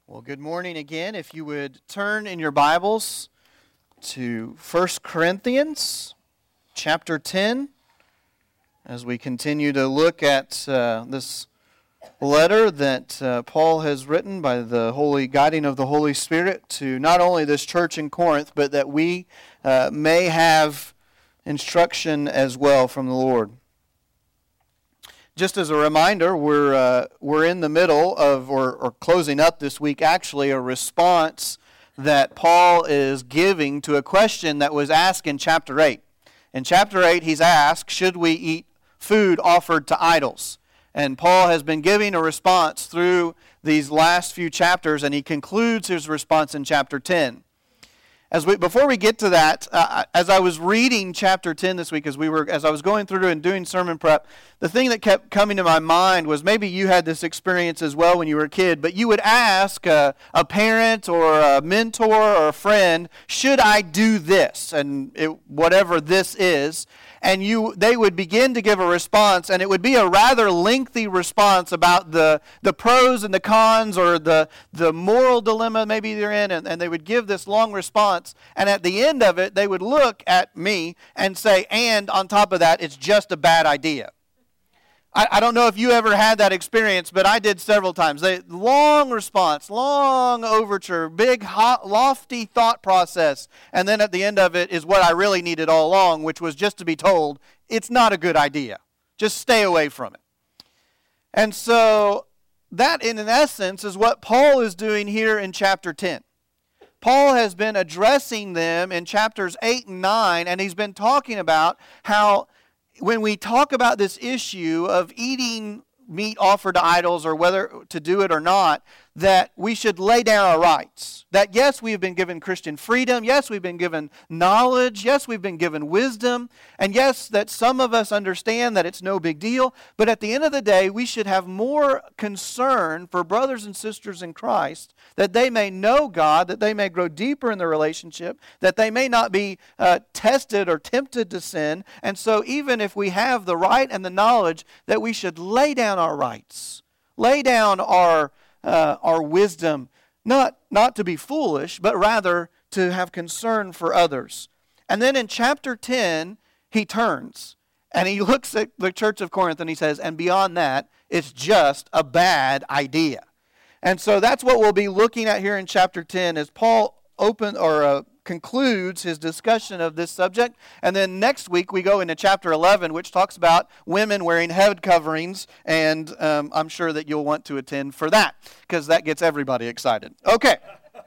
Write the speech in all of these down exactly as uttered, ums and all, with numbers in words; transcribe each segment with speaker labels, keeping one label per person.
Speaker 1: Well, good morning again. If you would turn in your Bibles to First Corinthians chapter ten, as we continue to look at uh, this letter that uh, Paul has written by the holy guiding of the Holy Spirit to not only this church in Corinth, but that we uh, may have instruction as well from the Lord. Just as a reminder, we're uh, we're in the middle of, or, or closing up this week, actually, a response that Paul is giving to a question that was asked in chapter eight. In chapter eight, he's asked, should we eat food offered to idols? And Paul has been giving a response through these last few chapters, and he concludes his response in chapter ten. As we, before we get to that, uh, as I was reading chapter ten this week, as we were, as I was going through and doing sermon prep, the thing that kept coming to my mind was maybe you had this experience as well when you were a kid, but you would ask a, a parent or a mentor or a friend, should I do this? And it, whatever this is, and you, they would begin to give a response, and it would be a rather lengthy response about the, the pros and the cons or the, the moral dilemma maybe they're in, and, and they would give this long response, and at the end of it, they would look at me and say, and on top of that, it's just a bad idea. I, I don't know if you ever had that experience, but I did several times. They, long response, long overture, big, hot, lofty thought process, and then at the end of it is what I really needed all along, which was just to be told, it's not a good idea. Just stay away from it. And so that, in essence, is what Paul is doing here in chapter ten. Paul has been addressing them in chapters eight and nine, and he's been talking about how when we talk about this issue of eating meat offered to idols or whether to do it or not, that we should lay down our rights. That yes, we have been given Christian freedom. Yes, we've been given knowledge. Yes, we've been given wisdom. And yes, that some of us understand that it's no big deal. But at the end of the day, we should have more concern for brothers and sisters in Christ, that they may know God, that they may grow deeper in the relationship, that they may not be uh, tested or tempted to sin. And so even if we have the right and the knowledge, that we should lay down our rights, lay down our uh, our wisdom, not not to be foolish, but rather to have concern for others. And then in chapter ten, he turns and he looks at the church of Corinth and he says, and beyond that, it's just a bad idea. And so that's what we'll be looking at here in chapter ten as Paul open or uh, concludes his discussion of this subject. And then next week we go into chapter eleven, which talks about women wearing head coverings. And um, I'm sure that you'll want to attend for that because that gets everybody excited. Okay.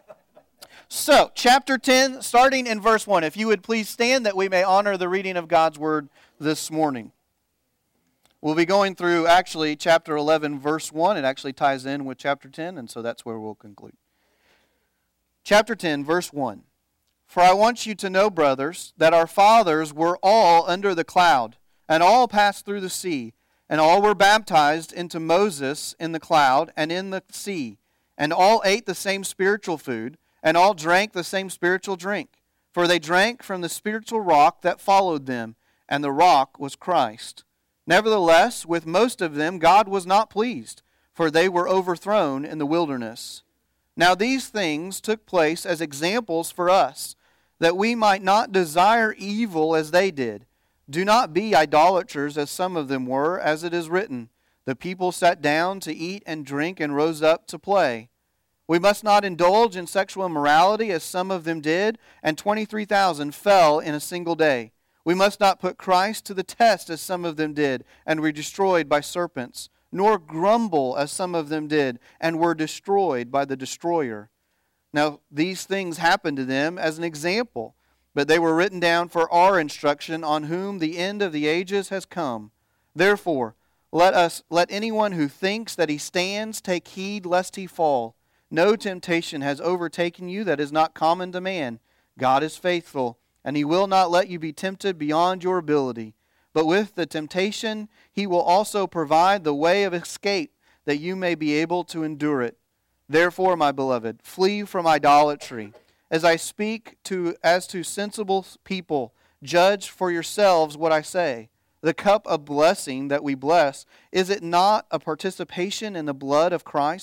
Speaker 1: So, chapter ten, starting in verse one. If you would please stand that we may honor the reading of God's word this morning. We'll be going through, actually, chapter eleven, verse one. It actually ties in with chapter ten, and so that's where we'll conclude. Chapter ten, verse one. For I want you to know, brothers, that our fathers were all under the cloud, and all passed through the sea, and all were baptized into Moses in the cloud and in the sea, and all ate the same spiritual food, and all drank the same spiritual drink. For they drank from the spiritual rock that followed them, and the rock was Christ. Nevertheless, with most of them God was not pleased, for they were overthrown in the wilderness. Now these things took place as examples for us, that we might not desire evil as they did. Do not be idolaters as some of them were, as it is written, the people sat down to eat and drink and rose up to play. We must not indulge in sexual immorality as some of them did, and twenty-three thousand fell in a single day. We must not put Christ to the test as some of them did, and were destroyed by serpents, nor grumble as some of them did, and were destroyed by the destroyer. Now these things happened to them as an example, but they were written down for our instruction, on whom the end of the ages has come. Therefore, let us let anyone who thinks that he stands take heed lest he fall. No temptation has overtaken you that is not common to man. God is faithful, and he will not let you be tempted beyond your ability. But with the temptation, he will also provide the way of escape, that you may be able to endure it. Therefore, my beloved, flee from idolatry. As I speak to as to sensible people, judge for yourselves what I say. The cup of blessing that we bless, is it not a participation in the blood of Christ?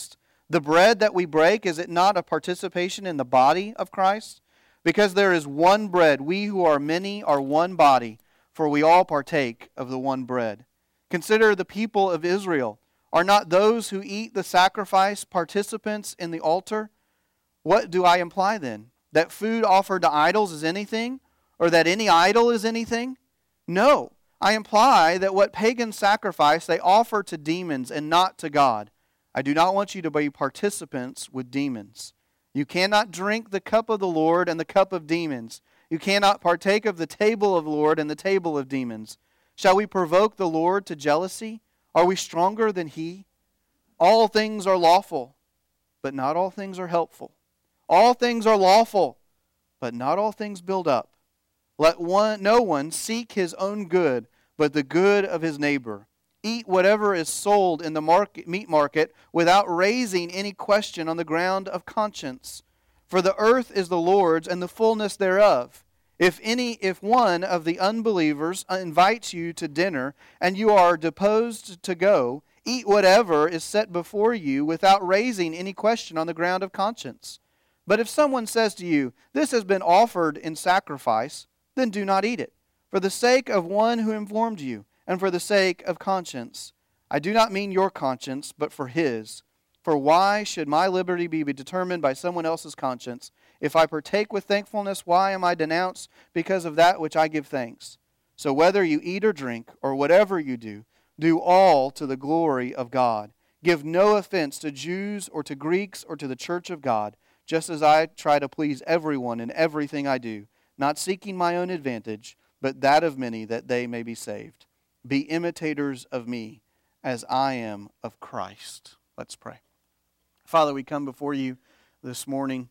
Speaker 1: The bread that we break, is it not a participation in the body of Christ? Because there is one bread, we who are many are one body, for we all partake of the one bread. Consider the people of Israel. Are not those who eat the sacrifice participants in the altar? What do I imply then? That food offered to idols is anything? Or that any idol is anything? No, I imply that what pagans sacrifice they offer to demons and not to God. I do not want you to be participants with demons. You cannot drink the cup of the Lord and the cup of demons. You cannot partake of the table of the Lord and the table of demons. Shall we provoke the Lord to jealousy? Are we stronger than He? All things are lawful, but not all things are helpful. All things are lawful, but not all things build up. Let one, no one seek his own good, but the good of his neighbor. Eat whatever is sold in the market, meat market without raising any question on the ground of conscience. For the earth is the Lord's and the fullness thereof. If any, if one of the unbelievers invites you to dinner and you are disposed to go, eat whatever is set before you without raising any question on the ground of conscience. But if someone says to you, "This has been offered in sacrifice," then do not eat it, for the sake of one who informed you, and for the sake of conscience. I do not mean your conscience, but for his. For why should my liberty be determined by someone else's conscience? If I partake with thankfulness, why am I denounced because of that which I give thanks? So whether you eat or drink, or whatever you do, do all to the glory of God. Give no offense to Jews or to Greeks or to the church of God, just as I try to please everyone in everything I do, not seeking my own advantage, but that of many, that they may be saved. Be imitators of me, as I am of Christ. Let's pray. Father, we come before you this morning,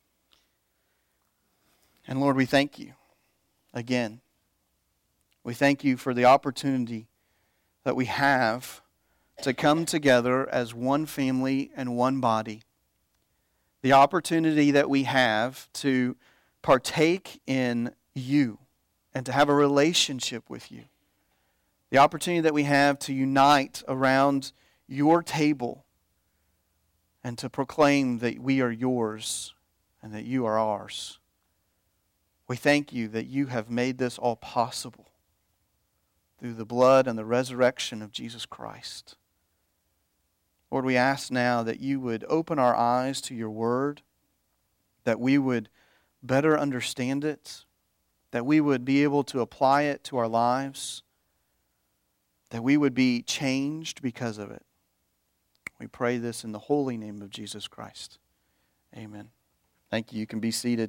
Speaker 1: and Lord, we thank you again. We thank you for the opportunity that we have to come together as one family and one body. The opportunity that we have to partake in you and to have a relationship with you. The opportunity that we have to unite around your table and to proclaim that we are yours and that you are ours. We thank you that you have made this all possible through the blood and the resurrection of Jesus Christ. Lord, we ask now that you would open our eyes to your word, that we would better understand it, that we would be able to apply it to our lives, that we would be changed because of it. We pray this in the holy name of Jesus Christ. Amen. Thank you. You can be seated.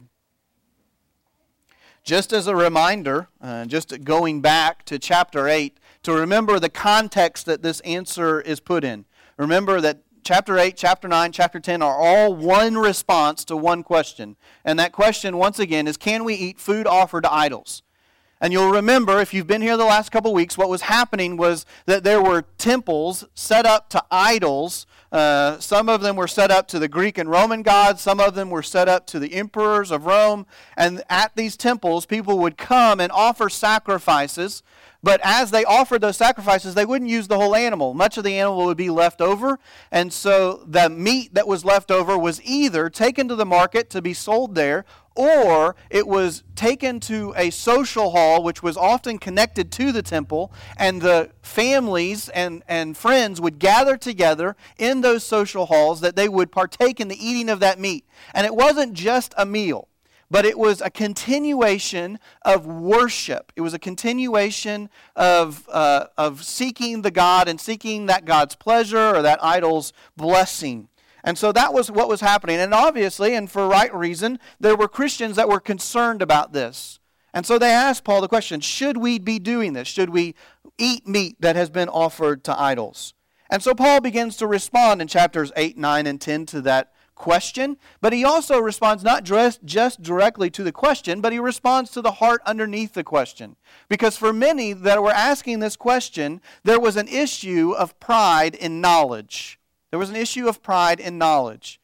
Speaker 1: Just as a reminder, uh, just going back to chapter eight, to remember the context that this answer is put in. Remember that chapter eight, chapter nine, chapter ten are all one response to one question. And that question, once again, is can we eat food offered to idols? And you'll remember, if you've been here the last couple weeks, what was happening was that there were temples set up to idols. Uh, some of them were set up to the Greek and Roman gods. Some of them were set up to the emperors of Rome. And at these temples, people would come and offer sacrifices. But as they offered those sacrifices, they wouldn't use the whole animal. Much of the animal would be left over. And so the meat that was left over was either taken to the market to be sold there, or it was taken to a social hall, which was often connected to the temple, and the families and, and friends would gather together in those social halls that they would partake in the eating of that meat. And it wasn't just a meal, but it was a continuation of worship. It was a continuation of, uh, of seeking the God and seeking that God's pleasure or that idol's blessing. And so that was what was happening. And obviously, and for right reason, there were Christians that were concerned about this. And so they asked Paul the question, should we be doing this? Should we eat meat that has been offered to idols? And so Paul begins to respond in chapters eight, nine, and ten to that question. But he also responds not just, just directly to the question, but he responds to the heart underneath the question. Because for many that were asking this question, there was an issue of pride in knowledge. There was an issue of pride in knowledge.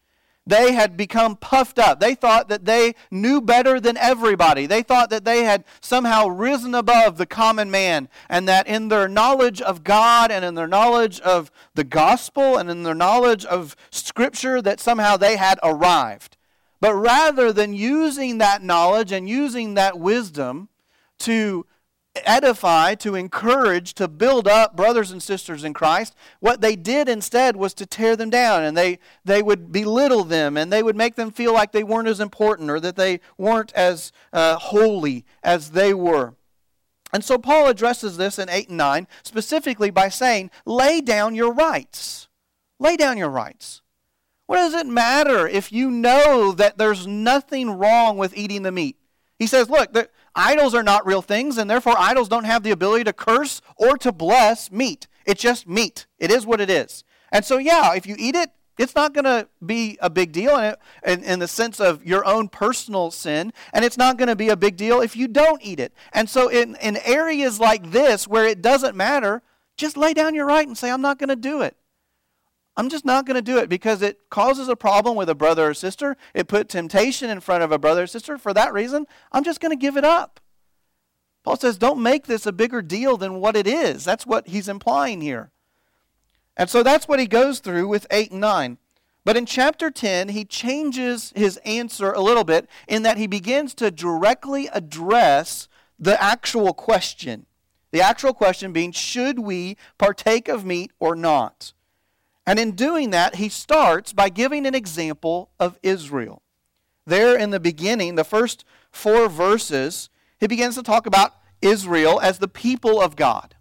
Speaker 1: They had become puffed up. They thought that they knew better than everybody. They thought that they had somehow risen above the common man, and that in their knowledge of God and in their knowledge of the gospel and in their knowledge of Scripture that somehow they had arrived. But rather than using that knowledge and using that wisdom to edify, to encourage, to build up brothers and sisters in Christ, what they did instead was to tear them down, and they, they would belittle them, and they would make them feel like they weren't as important or that they weren't as uh, holy as they were. And so Paul addresses this in eight and nine specifically by saying, lay down your rights. Lay down your rights. What does it matter if you know that there's nothing wrong with eating the meat? He says, look, the idols are not real things, and therefore idols don't have the ability to curse or to bless meat. It's just meat. It is what it is. And so, yeah, if you eat it, it's not going to be a big deal in, in, in the sense of your own personal sin, and it's not going to be a big deal if you don't eat it. And so in, in areas like this where it doesn't matter, just lay down your right and say, I'm not going to do it. I'm just not going to do it because it causes a problem with a brother or sister. It put temptation in front of a brother or sister. For that reason, I'm just going to give it up. Paul says, don't make this a bigger deal than what it is. That's what he's implying here. And so that's what he goes through with eight and nine. But in chapter ten, he changes his answer a little bit in that he begins to directly address the actual question. The actual question being, should we partake of meat or not? And in doing that, he starts by giving an example of Israel. There in the beginning, the first four verses, he begins to talk about Israel as the people of God.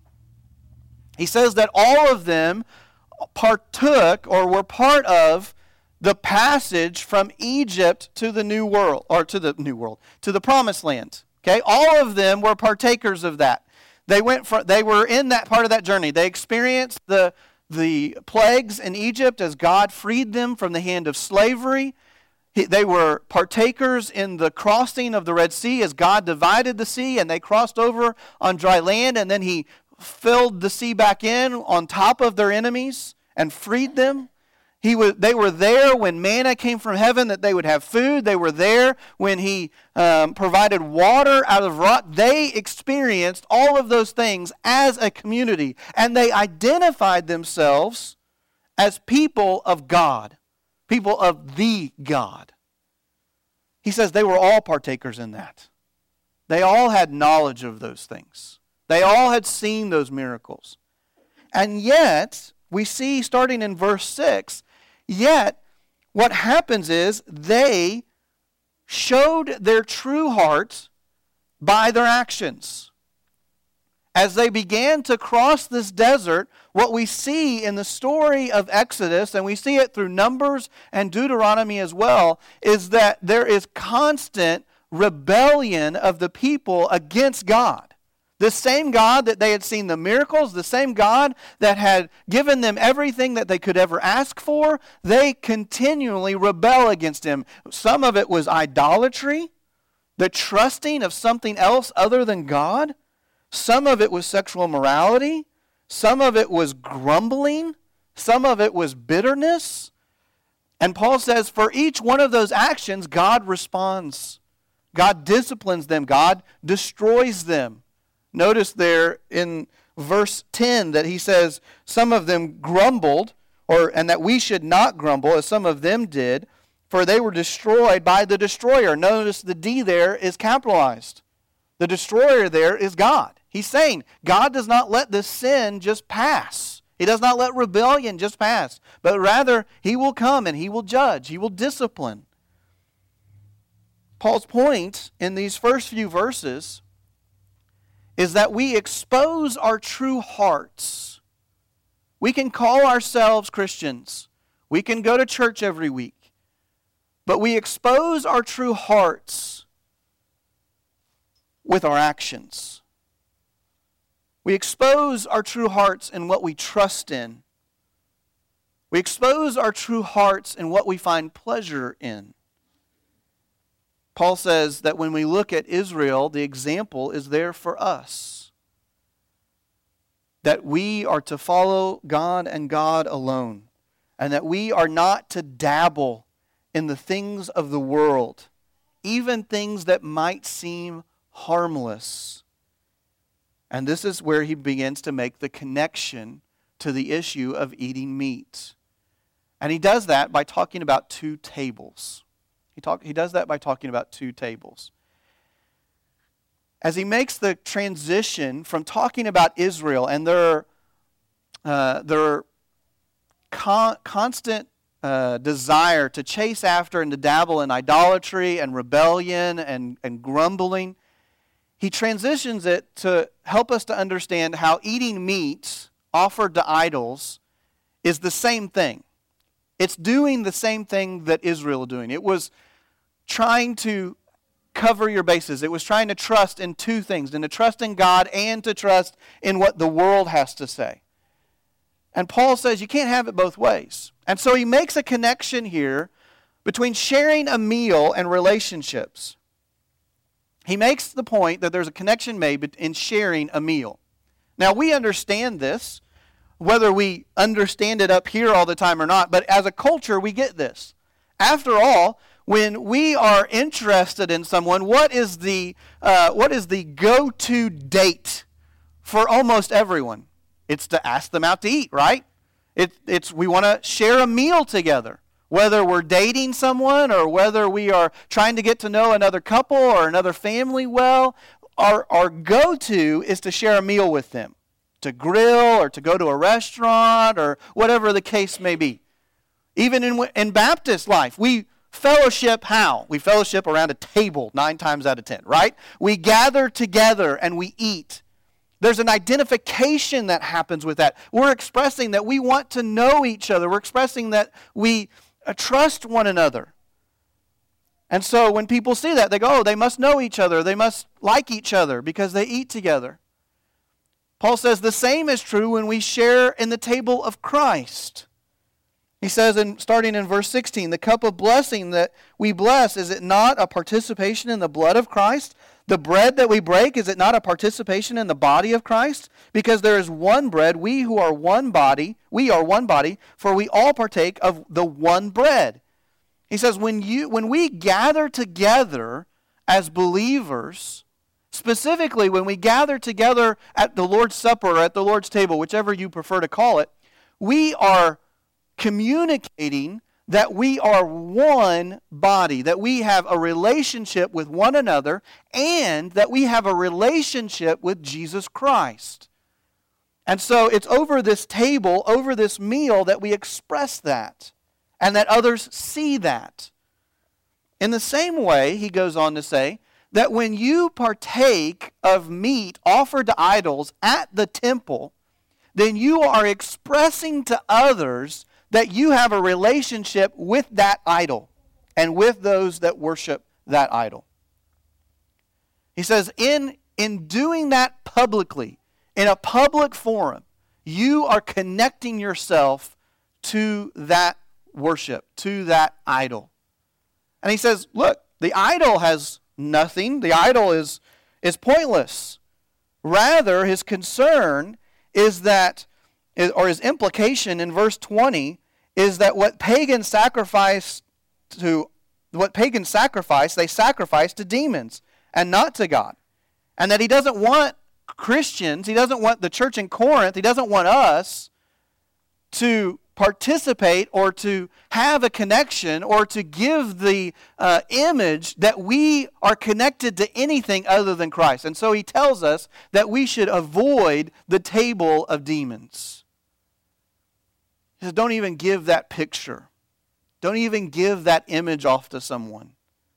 Speaker 1: He says that all of them partook or were part of the passage from Egypt to the New World, or to the New World, to the Promised Land. Okay, all of them were partakers of that. They went for, they were in that part of that journey. They experienced the the plagues in Egypt as God freed them from the hand of slavery. He, they were partakers in the crossing of the Red Sea as God divided the sea and they crossed over on dry land, and then he filled the sea back in on top of their enemies and freed them. He was, they were there when manna came from heaven that they would have food. They were there when he um, provided water out of rock. They experienced all of those things as a community, and they identified themselves as people of God, people of the God. He says they were all partakers in that. They all had knowledge of those things. They all had seen those miracles. And yet, we see starting in verse six, yet, what happens is they showed their true heart by their actions. As they began to cross this desert, what we see in the story of Exodus, and we see it through Numbers and Deuteronomy as well, is that there is constant rebellion of the people against God. The same God that they had seen the miracles, the same God that had given them everything that they could ever ask for, they continually rebel against him. Some of it was idolatry, the trusting of something else other than God. Some of it was sexual immorality. Some of it was grumbling. Some of it was bitterness. And Paul says for each one of those actions, God responds. God disciplines them. God destroys them. Notice there in verse ten that he says some of them grumbled, or and that we should not grumble as some of them did, for they were destroyed by the destroyer. Notice the D there is capitalized. The destroyer there is God. He's saying God does not let this sin just pass. He does not let rebellion just pass, but rather he will come and he will judge. He will discipline. Paul's point in these first few verses is that we expose our true hearts. We can call ourselves Christians. We can go to church every week. But we expose our true hearts with our actions. We expose our true hearts in what we trust in. We expose our true hearts in what we find pleasure in. Paul says that when we look at Israel, the example is there for us. That we are to follow God and God alone. And that we are not to dabble in the things of the world, even things that might seem harmless. And this is where he begins to make the connection to the issue of eating meat. And he does that by talking about two tables. He, talk, he does that by talking about two tables. As he makes the transition from talking about Israel and their, uh, their con- constant uh, desire to chase after and to dabble in idolatry and rebellion and, and grumbling, he transitions it to help us to understand how eating meat offered to idols is the same thing. It's doing the same thing that Israel was doing. It was trying to cover your bases. It was trying to trust in two things, and to trust in God and to trust in what the world has to say. And Paul says you can't have it both ways. And so he makes a connection here between sharing a meal and relationships. He makes the point that there's a connection made in sharing a meal. Now, we understand this, whether we understand it up here all the time or not, but as a culture, we get this. After all, when we are interested in someone, what is the uh, what is the go-to date for almost everyone? It's to ask them out to eat, right? It, it's we want to share a meal together. Whether we're dating someone or whether we are trying to get to know another couple or another family well, our, our go-to is to share a meal with them, to grill or to go to a restaurant or whatever the case may be. Even in, in Baptist life, we fellowship how? We fellowship around a table nine times out of ten, right? We gather together and we eat. There's an identification that happens with that. We're expressing that we want to know each other. We're expressing that we uh, trust one another. And so when people see that, they go, oh, they must know each other. They must like each other because they eat together. Paul says the same is true when we share in the table of Christ. He says, in, starting in verse sixteen, the cup of blessing that we bless, is it not a participation in the blood of Christ? The bread that we break, is it not a participation in the body of Christ? Because there is one bread, we who are one body, we are one body, for we all partake of the one bread. He says, when you when we gather together as believers, specifically when we gather together at the Lord's Supper or at the Lord's table, whichever you prefer to call it, we are communicating that we are one body, that we have a relationship with one another, and that we have a relationship with Jesus Christ. And so it's over this table, over this meal, that we express that, and that others see that. In the same way, he goes on to say, that when you partake of meat offered to idols at the temple, then you are expressing to others that you have a relationship with that idol and with those that worship that idol. He says, in, in doing that publicly, in a public forum, you are connecting yourself to that worship, to that idol. And he says, look, the idol has nothing. The idol is, is pointless. Rather, his concern is that, or his implication in verse twenty, is that what pagans sacrifice to, what pagans sacrifice, they sacrifice to demons and not to God. And that he doesn't want Christians, he doesn't want the church in Corinth, he doesn't want us to participate or to have a connection or to give the uh, image that we are connected to anything other than Christ. And so he tells us that we should avoid the table of demons. He says, don't even give that picture. Don't even give that image off to someone.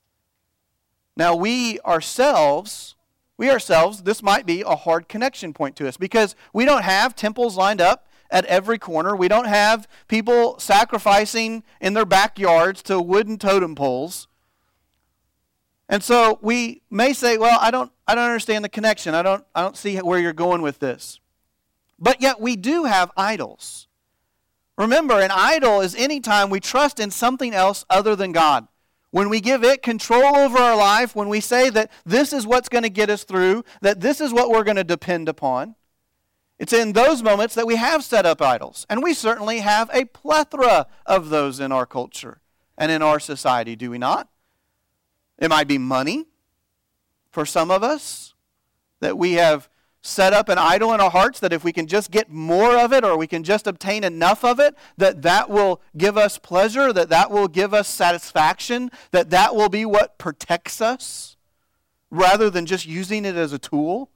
Speaker 1: Now we ourselves, we ourselves, this might be a hard connection point to us because we don't have temples lined up at every corner. We don't have people sacrificing in their backyards to wooden totem poles. And so we may say, well, I don't I don't understand the connection. I don't I don't see where you're going with this. But yet we do have idols. Remember, an idol is any time we trust in something else other than God. When we give it control over our life, when we say that this is what's going to get us through, that this is what we're going to depend upon, it's in those moments that we have set up idols. And we certainly have a plethora of those in our culture. and in our society, do we not? It might be money for some of us, that we have set up an idol in our hearts that if we can just get more of it or we can just obtain enough of it, that that will give us pleasure, that that will give us satisfaction, that that will be what protects us, rather than just using it as a tool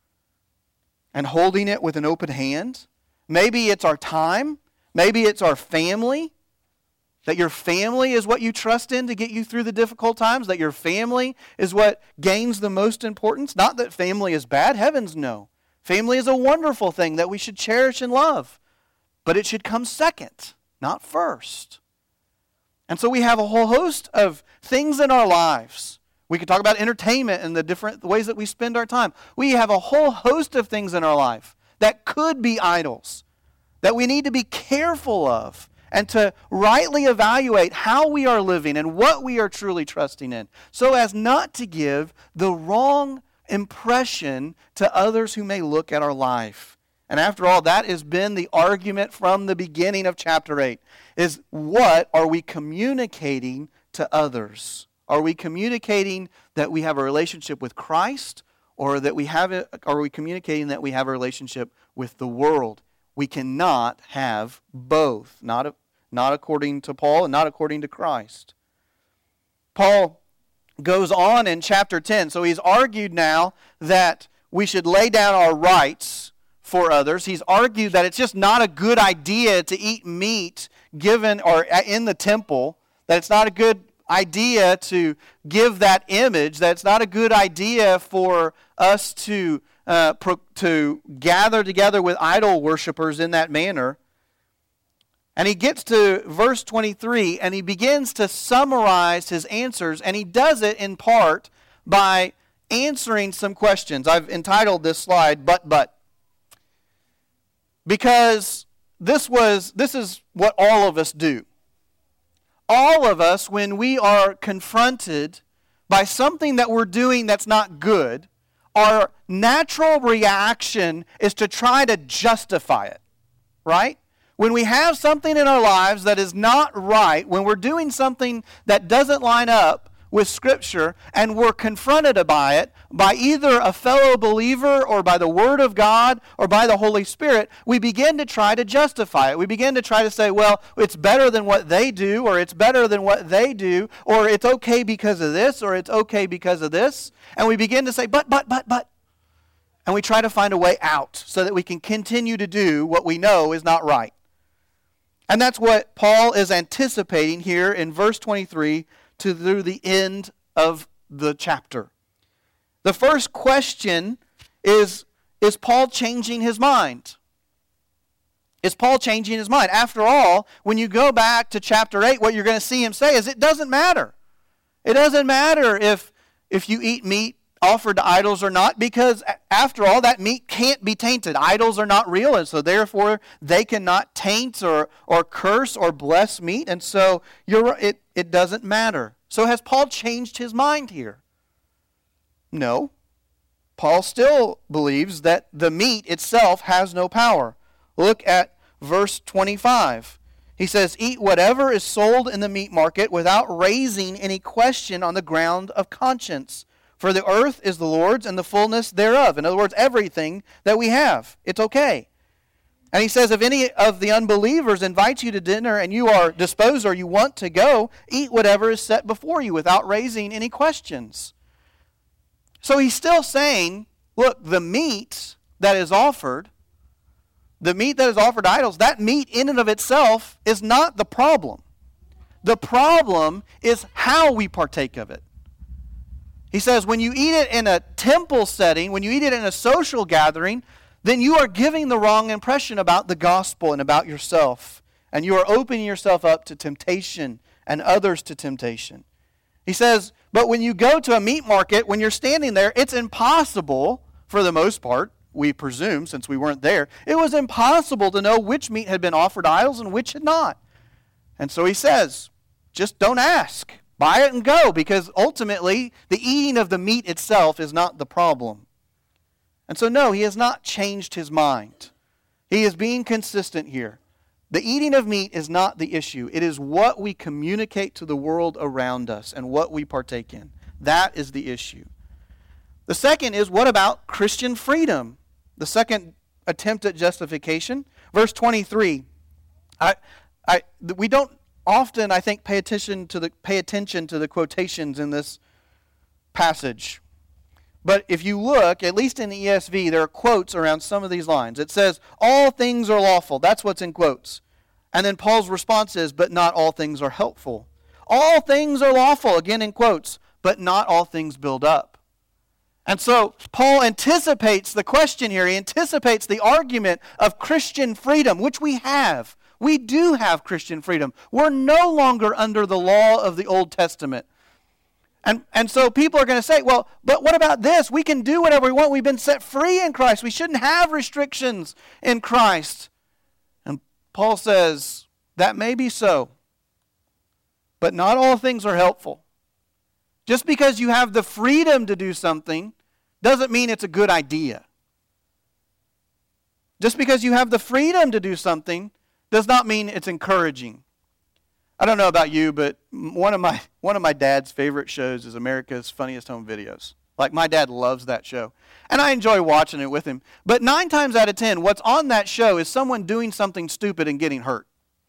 Speaker 1: and holding it with an open hand. Maybe it's our time. Maybe it's our family. That your family is what you trust in to get you through the difficult times. That your family is what gains the most importance. Not that family is bad. Heavens no. Family is a wonderful thing that we should cherish and love. But it should come second, not first. And so we have a whole host of things in our lives. We could talk about entertainment and the different ways that we spend our time. We have a whole host of things in our life that could be idols, that we need to be careful of, and to rightly evaluate how we are living and what we are truly trusting in, so as not to give the wrong impression to others who may look at our life. And after all, that has been the argument from the beginning of chapter eight, is what are we communicating to others? Are we communicating that we have a relationship with Christ, or that we have a, are we communicating that we have a relationship with the world? We cannot have both, not, not according to Paul and not according to Christ. Paul goes on in chapter ten. So he's argued now that we should lay down our rights for others. He's argued that it's just not a good idea to eat meat given or in the temple, that it's not a good idea to give that image, that it's not a good idea for us to Uh, pro- to gather together with idol worshipers in that manner. And he gets to verse twenty-three, and he begins to summarize his answers, and he does it in part by answering some questions. I've entitled this slide, But, But. Because this was this is what all of us do. All of us, when we are confronted by something that we're doing that's not good, our natural reaction is to try to justify it, right? When we have something in our lives that is not right, when we're doing something that doesn't line up with Scripture, and we're confronted by it, by either a fellow believer or by the Word of God or by the Holy Spirit, we begin to try to justify it. We begin to try to say, well, it's better than what they do, or it's better than what they do, or it's okay because of this, or it's okay because of this. And we begin to say, but, but, but, but. And we try to find a way out so that we can continue to do what we know is not right. And that's what Paul is anticipating here in verse twenty-three to through the end of the chapter. The first question is, is Paul changing his mind? Is Paul changing his mind? After all, when you go back to chapter eight, what you're going to see him say is it doesn't matter. It doesn't matter if, if you eat meat offered to idols or not, because after all, that meat can't be tainted. Idols are not real, and so therefore they cannot taint or, or curse or bless meat, and so you're, it, it doesn't matter. So has Paul changed his mind here? No. Paul still believes that the meat itself has no power. Look at verse twenty-five. He says, "Eat whatever is sold in the meat market without raising any question on the ground of conscience. For the earth is the Lord's and the fullness thereof." In other words, everything that we have. It's okay. And he says, if any of the unbelievers invites you to dinner and you are disposed or you want to go, eat whatever is set before you without raising any questions. So he's still saying, look, the meat that is offered, the meat that is offered to idols, that meat in and of itself is not the problem. The problem is how we partake of it. He says when you eat it in a temple setting, when you eat it in a social gathering, then you are giving the wrong impression about the gospel and about yourself. And you are opening yourself up to temptation and others to temptation. He says, but when you go to a meat market, when you're standing there, it's impossible, for the most part, we presume, since we weren't there, it was impossible to know which meat had been offered to idols and which had not. And so he says, just don't ask. Buy it and go, because ultimately the eating of the meat itself is not the problem. And so no, he has not changed his mind. He is being consistent here. The eating of meat is not the issue. It is what we communicate to the world around us and what we partake in. That is the issue. The second is, what about Christian freedom? The second attempt at justification. Verse twenty-three. I, I, we don't often, I think, pay attention to the pay attention to the quotations in this passage. But if you look, at least in the E S V, there are quotes around some of these lines. It says, all things are lawful. That's what's in quotes. And then Paul's response is, but not all things are helpful. All things are lawful, again in quotes, but not all things build up. And so Paul anticipates the question here. He anticipates the argument of Christian freedom, which we have. We do have Christian freedom. We're no longer under the law of the Old Testament. And, and so people are going to say, well, but what about this? We can do whatever we want. We've been set free in Christ. We shouldn't have restrictions in Christ. And Paul says, that may be so, but not all things are helpful. Just because you have the freedom to do something doesn't mean it's a good idea. Just because you have the freedom to do something does not mean it's encouraging. I don't know about you, but one of my one of my dad's favorite shows is America's Funniest Home Videos. Like, my dad loves that show. And I enjoy watching it with him. But nine times out of ten, what's on that show is someone doing something stupid and getting hurt.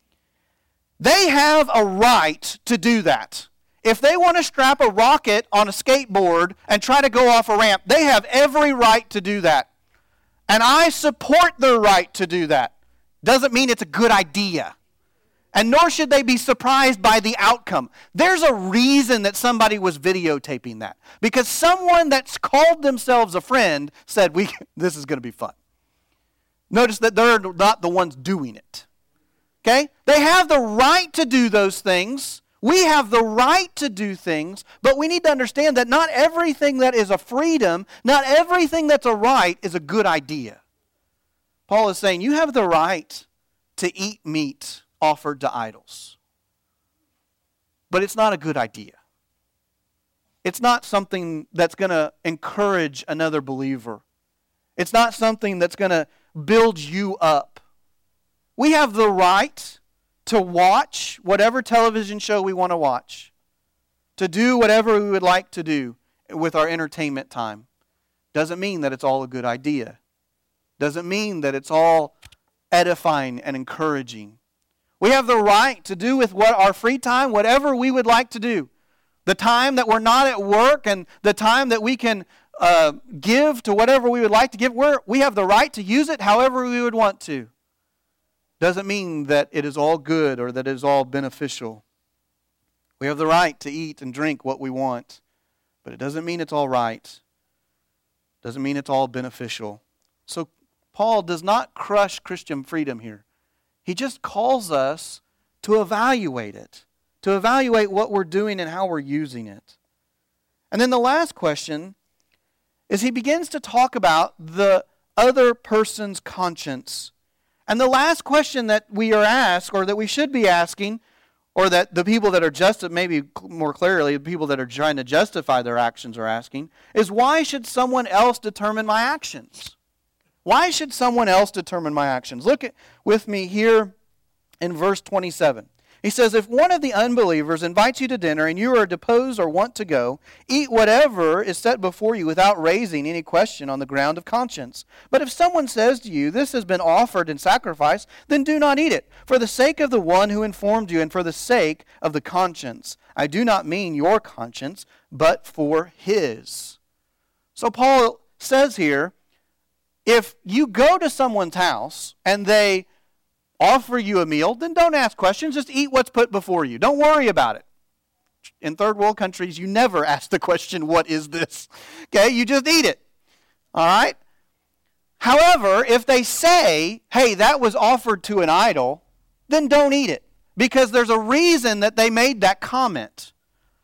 Speaker 1: They have a right to do that. If they want to strap a rocket on a skateboard and try to go off a ramp, they have every right to do that. And I support their right to do that. Doesn't mean it's a good idea. And nor should they be surprised by the outcome. There's a reason that somebody was videotaping that. Because someone that's called themselves a friend said, "We this is going to be fun." Notice that they're not the ones doing it. Okay? They have the right to do those things. We have the right to do things, but we need to understand that not everything that is a freedom, not everything that's a right is a good idea. Paul is saying you have the right to eat meat offered to idols. But it's not a good idea. It's not something that's going to encourage another believer. It's not something that's going to build you up. We have the right to watch whatever television show we want to watch, to do whatever we would like to do with our entertainment time. Doesn't mean that it's all a good idea. Doesn't mean that it's all edifying and encouraging. We have the right to do with what our free time, whatever we would like to do. The time that we're not at work and the time that we can uh, give to whatever we would like to give, we're, we have the right to use it however we would want to. Doesn't mean that it is all good or that it is all beneficial. We have the right to eat and drink what we want, but it doesn't mean it's all right. Doesn't mean it's all beneficial. So Paul does not crush Christian freedom here. He just calls us to evaluate it, to evaluate what we're doing and how we're using it. And then the last question is he begins to talk about the other person's conscience. And the last question that we are asked, or that we should be asking, or that the people that are just, maybe more clearly, the people that are trying to justify their actions are asking, is why should someone else determine my actions? Why should someone else determine my actions? Look at, with me here in verse twenty-seven. He says, if one of the unbelievers invites you to dinner and you are deposed or want to go, eat whatever is set before you without raising any question on the ground of conscience. But if someone says to you, this has been offered in sacrifice, then do not eat it, for the sake of the one who informed you and for the sake of the conscience. I do not mean your conscience, but for his. So Paul says here, if you go to someone's house and they offer you a meal, then don't ask questions. Just eat what's put before you. Don't worry about it. In third world countries, you never ask the question, what is this? Okay, you just eat it. All right? However, if they say, hey, that was offered to an idol, then don't eat it. Because there's a reason that they made that comment.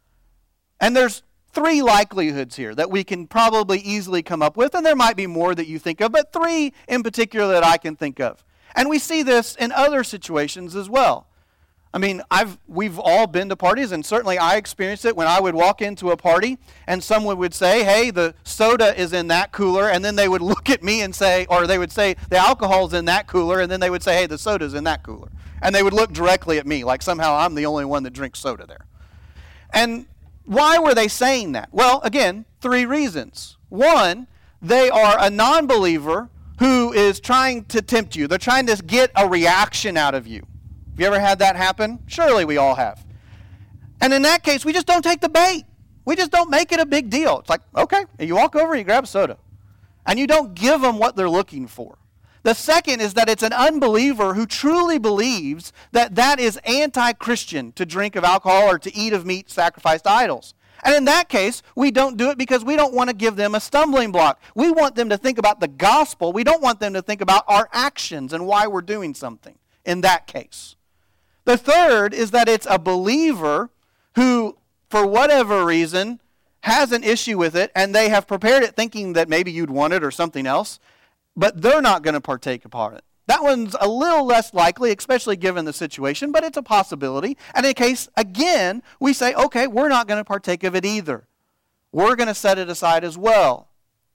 Speaker 1: And there's three likelihoods here that we can probably easily come up with, and there might be more that you think of, but three in particular that I can think of. And we see this in other situations as well. I mean, I've we've all been to parties, and certainly I experienced it when I would walk into a party and someone would say, hey, the soda is in that cooler, and then they would look at me and say, or they would say, the alcohol's in that cooler, and then they would say, hey, the soda's in that cooler. And they would look directly at me, like somehow I'm the only one that drinks soda there. And why were they saying that? Well, again, three reasons. One, they are a non-believer who is trying to tempt you. They're trying to get a reaction out of you. Have you ever had that happen? Surely we all have. And in that case, we just don't take the bait. We just don't make it a big deal. It's like, okay, and you walk over and you grab a soda. And you don't give them what they're looking for. The second is that it's an unbeliever who truly believes that that is anti-Christian to drink of alcohol or to eat of meat sacrificed to idols. And in that case, we don't do it because we don't want to give them a stumbling block. We want them to think about the gospel. We don't want them to think about our actions and why we're doing something in that case. The third is that it's a believer who, for whatever reason, has an issue with it, and they have prepared it thinking that maybe you'd want it or something else, but they're not going to partake upon it. That one's a little less likely, especially given the situation, but it's a possibility. And in case, again, we say, okay, we're not going to partake of it either. We're going to set it aside as well.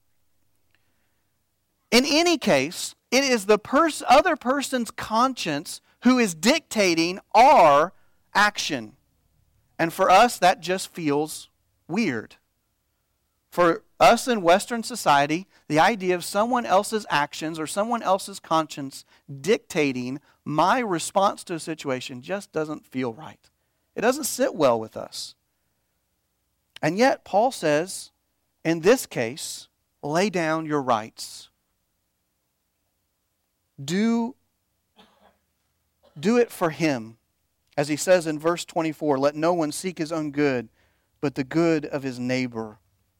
Speaker 1: In any case, it is the pers- other person's conscience who is dictating our action. And for us, that just feels weird. For us in Western society, the idea of someone else's actions or someone else's conscience dictating my response to a situation just doesn't feel right. It doesn't sit well with us. And yet, Paul says, in this case, lay down your rights. Do, do it for him. As he says in verse twenty-four, let no one seek his own good, but the good of his neighbor.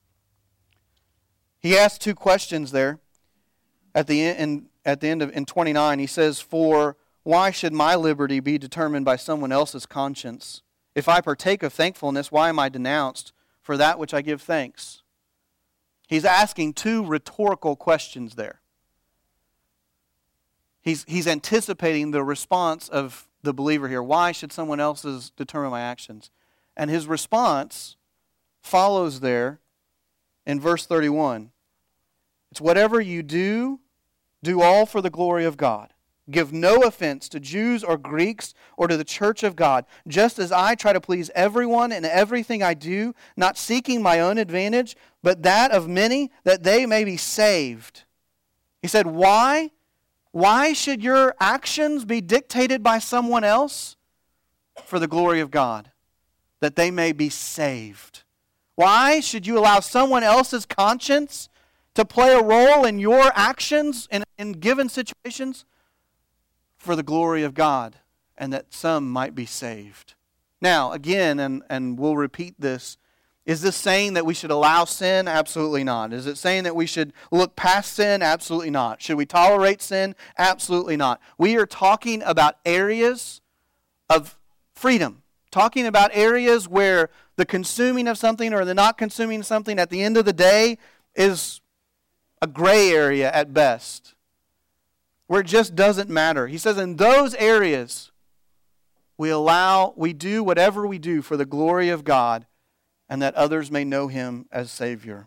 Speaker 1: He asks two questions there. At the end, at the end of in twenty-nine, he says, for why should my liberty be determined by someone else's conscience? If I partake of thankfulness, why am I denounced for that which I give thanks? He's asking two rhetorical questions there. He's, he's anticipating the response of the believer here. Why should someone else's determine my actions? And his response follows there in verse thirty-one. It's whatever you do, do all for the glory of God. Give no offense to Jews or Greeks or to the church of God, just as I try to please everyone in everything I do, not seeking my own advantage, but that of many, that they may be saved. He said, why? Why should your actions be dictated by someone else? For the glory of God, that they may be saved. Why should you allow someone else's conscience to play a role in your actions in, in given situations? For the glory of God, and that some might be saved. Now, again, and, and we'll repeat this, is this saying that we should allow sin? Absolutely not. Is it saying that we should look past sin? Absolutely not. Should we tolerate sin? Absolutely not. We are talking about areas of freedom. Talking about areas where the consuming of something or the not consuming something at the end of the day is a gray area at best. Where it just doesn't matter. He says in those areas, we allow, we do whatever we do for the glory of God and that others may know Him as Savior.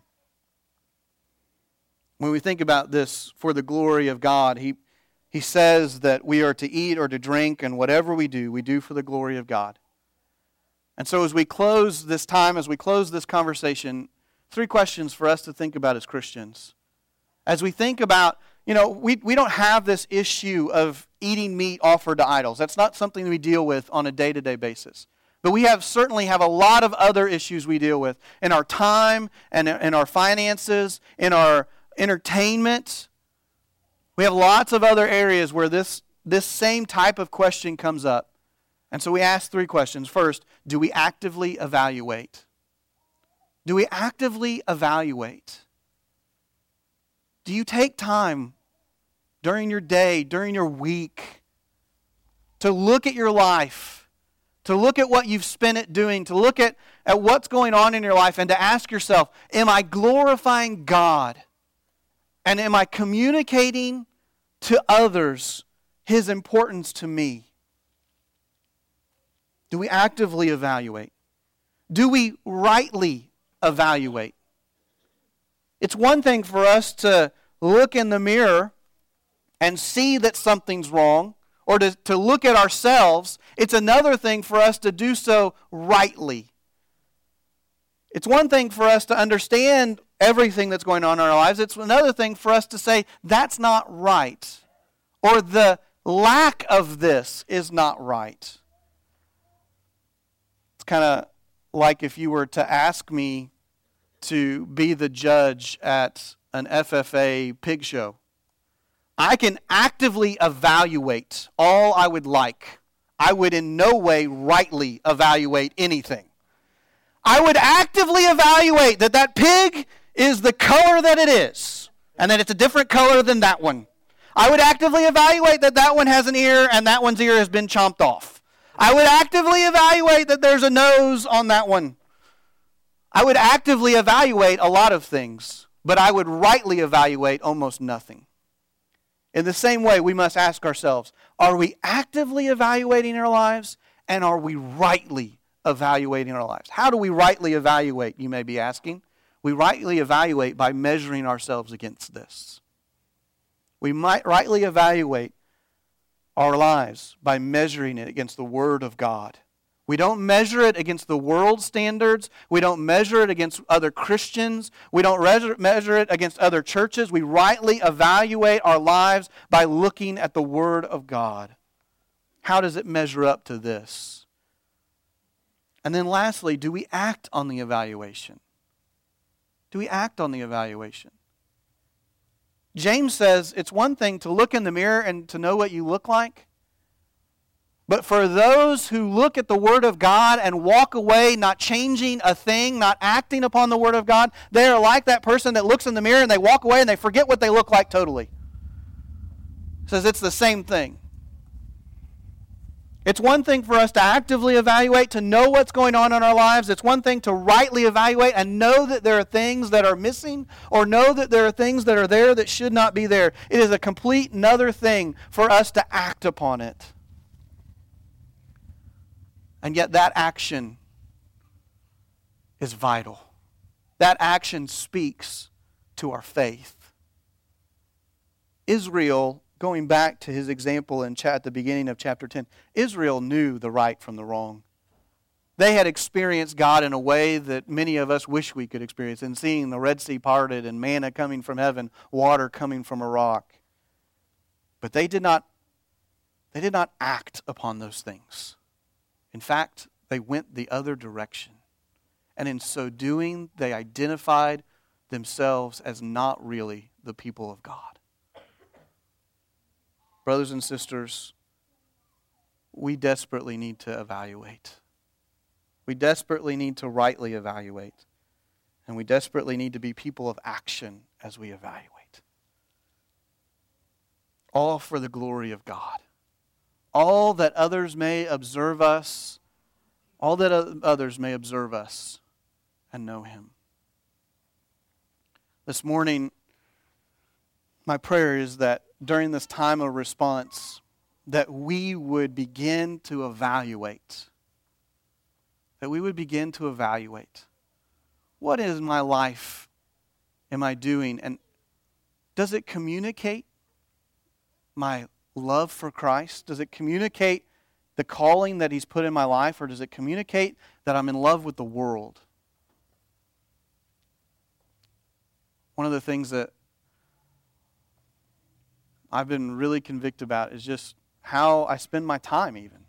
Speaker 1: When we think about this for the glory of God, He, he says that we are to eat or to drink, and whatever we do, we do for the glory of God. And so as we close this time, as we close this conversation, three questions for us to think about as Christians. As we think about, you know, we, we don't have this issue of eating meat offered to idols. That's not something we deal with on a day-to-day basis. But we have certainly have a lot of other issues we deal with in our time and in our finances, in our entertainment. We have lots of other areas where this, this same type of question comes up. And so we ask three questions. First, do we actively evaluate? Do we actively evaluate? Do you take time during your day, during your week, to look at your life, to look at what you've spent it doing, to look at, at what's going on in your life, and to ask yourself, am I glorifying God? And am I communicating to others His importance to me? Do we actively evaluate? Do we rightly evaluate? It's one thing for us to look in the mirror and see that something's wrong, or to, to look at ourselves. It's another thing for us to do so rightly. It's one thing for us to understand everything that's going on in our lives. It's another thing for us to say, that's not right. Or the lack of this is not right. It's kind of like if you were to ask me to be the judge at an F F A pig show. I can actively evaluate all I would like. I would in no way rightly evaluate anything. I would actively evaluate that that pig is the color that it is, and that it's a different color than that one. I would actively evaluate that that one has an ear and that one's ear has been chomped off. I would actively evaluate that there's a nose on that one. I would actively evaluate a lot of things, but I would rightly evaluate almost nothing. In the same way, we must ask ourselves, are we actively evaluating our lives, and are we rightly evaluating our lives? How do we rightly evaluate, you may be asking? We rightly evaluate by measuring ourselves against this. We might rightly evaluate our lives by measuring it against the Word of God. We don't measure it against the world standards. We don't measure it against other Christians. We don't measure it against other churches. We rightly evaluate our lives by looking at the Word of God. How does it measure up to this? And then lastly, do we act on the evaluation? Do we act on the evaluation? James says it's one thing to look in the mirror and to know what you look like. But for those who look at the Word of God and walk away not changing a thing, not acting upon the Word of God, they are like that person that looks in the mirror and they walk away and they forget what they look like totally. He says it's the same thing. It's one thing for us to actively evaluate, to know what's going on in our lives. It's one thing to rightly evaluate and know that there are things that are missing, or know that there are things that are there that should not be there. It is a complete another thing for us to act upon it. And yet that action is vital. That action speaks to our faith. Israel, going back to his example in chat at the beginning of chapter ten, Israel knew the right from the wrong. They had experienced God in a way that many of us wish we could experience, in seeing the Red Sea parted and manna coming from heaven, water coming from a rock. But they did not, they did not act upon those things. In fact, they went the other direction. And in so doing, they identified themselves as not really the people of God. Brothers and sisters, we desperately need to evaluate. We desperately need to rightly evaluate. And we desperately need to be people of action as we evaluate. All for the glory of God. All that others may observe us, all that others may observe us and know Him. This morning, my prayer is that during this time of response, that we would begin to evaluate. That we would begin to evaluate. What is my life am I doing? And does it communicate my love for Christ? Does it communicate the calling that He's put in my life, or does it communicate that I'm in love with the world? One of the things that I've been really convicted about is just how I spend my time even.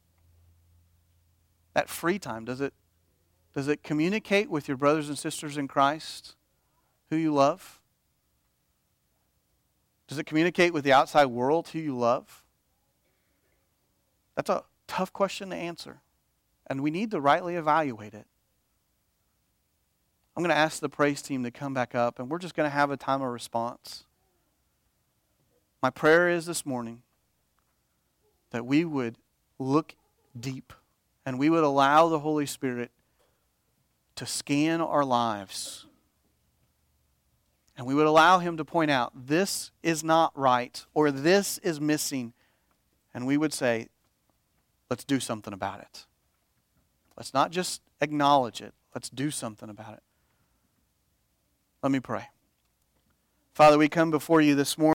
Speaker 1: That free time, does it, does it communicate with your brothers and sisters in Christ who you love? Does it communicate with the outside world who you love? That's a tough question to answer. And we need to rightly evaluate it. I'm going to ask the praise team to come back up, and we're just going to have a time of response. My prayer is this morning that we would look deep and we would allow the Holy Spirit to scan our lives. And we would allow Him to point out, this is not right, or this is missing. And we would say, let's do something about it. Let's not just acknowledge it. Let's do something about it. Let me pray. Father, we come before You this morning.